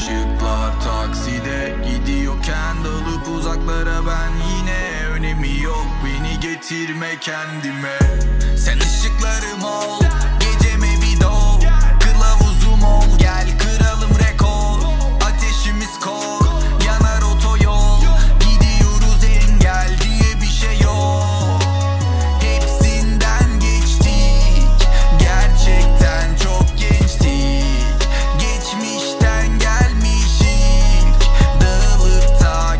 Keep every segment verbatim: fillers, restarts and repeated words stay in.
ışıklar takside gidiyorken dalıp uzaklara ben yine. Önemi yok, beni getirme kendime. Sen ışıklarım ol, geceme bir doğ, kılavuzum ol, gel kıralım rekor. Ateşimiz kol, yanar otoyol, gidiyoruz engel diye bir şey yok. Hepsinden geçtik, gerçekten çok gençtik. Geçmişten gelmişik, dağılıp da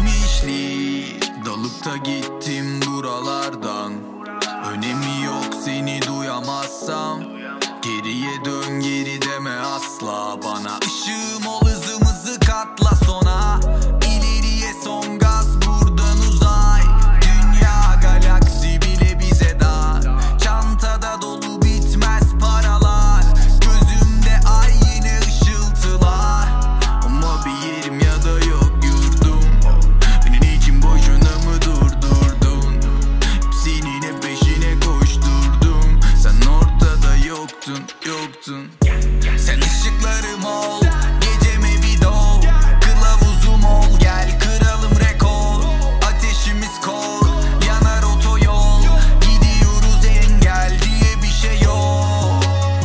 gitmişlik. Dalıp da gittim buralardan, önemi yok seni duyamazsam. Geriye dön, geri deme asla bana. Işığım ol, hızımızı katla sona. İleriye son gaz, buradan uzay. Dünya galaksi bile bize dar. Çantada dolu bitmez paralar. Gözümde ay yine ışıltılar. Ama bir yerim ya da yok yurdum. Benim için boşuna mı durdurdun? Hepsinin hep peşine koşturdum. Sen ortada yoktun, yoktun. Sen ışıklarım ol, geceme bir doğ, kılavuzum ol, gel kıralım rekor. Ateşimiz kol, yanar otoyol, gidiyoruz engel diye bir şey yok.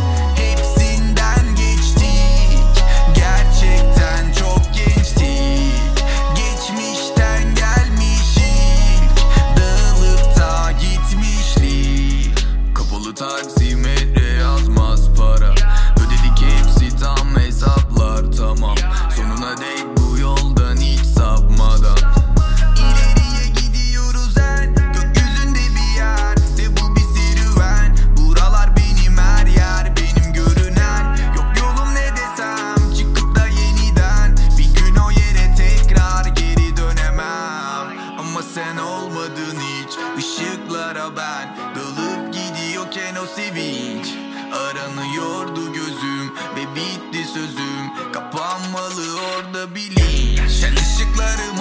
Hepsinden geçtik, gerçekten çok gençtik. Geçmişten gelmişik, dağılıp da gitmişlik. Kapalı taksimetre yazmaz para, ödedik hepsi tam hesaplar tamam. Sonuna dek bu yoldan hiç sapmadan. İleriye gidiyoruz en gökyüzünde bir yer, de bu bir serüven. Buralar benim her yer, benim görünen. Yok yolum ne desem, çıkıp da yeniden bir gün o yere tekrar geri dönemem. Ama sen olmadın hiç, ışıklara ben dalıp gidiyorken o sevinç. Aranıyordu gözüm ve bitti sözüm, kapanmalı orada bilinç. Sen ışıklarım